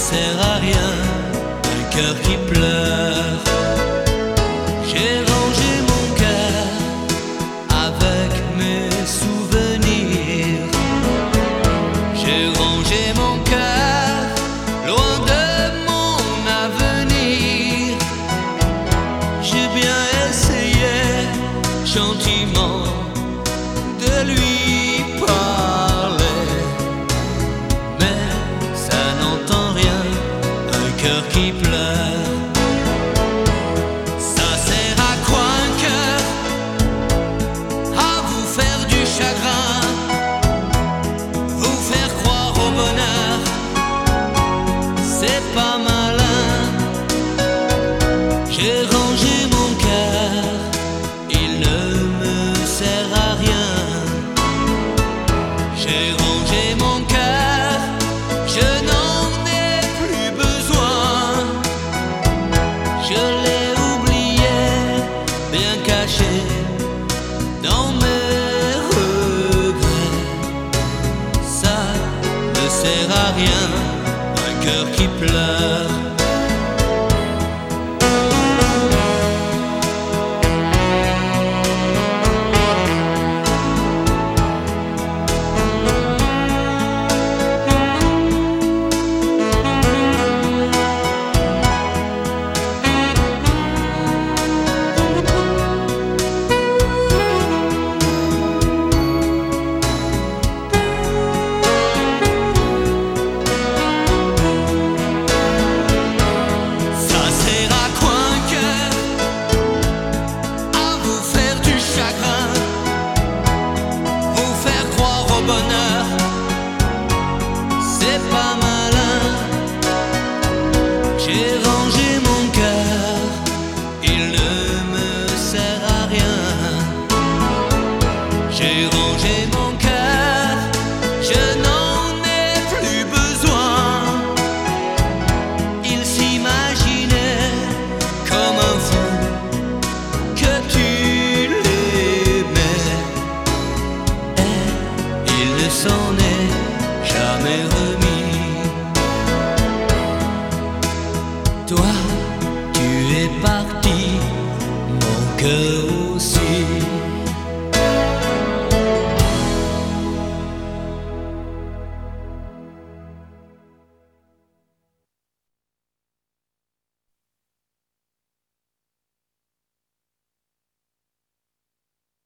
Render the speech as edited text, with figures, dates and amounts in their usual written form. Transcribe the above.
sert à rien, un cœur qui pleure. J'ai rangé mon cœur avec mes souvenirs. J'ai rangé mon cœur loin de mon avenir. J'ai bien essayé gentiment de lui parler, mais ça n'entend rien, un cœur qui pleure. Ça sert à quoi un cœur? À vous faire du chagrin, vous faire croire au bonheur, c'est pas malin. J'ai rangé mon cœur, il ne me sert à rien. J'ai rangé mon cœur, je n'en ai plus besoin. Je l'ai oublié, bien caché dans mes regrets. Ça ne sert à rien, un cœur qui pleure. Bonheur, c'est pas malin. J'ai rangé mon cœur, il ne me sert à rien. J'ai rangé mon cœur, je n'en ai plus besoin. Il s'imaginait comme un fou que tu l'aimais, il ne s'en est jamais remis. Toi, tu es parti, mon cœur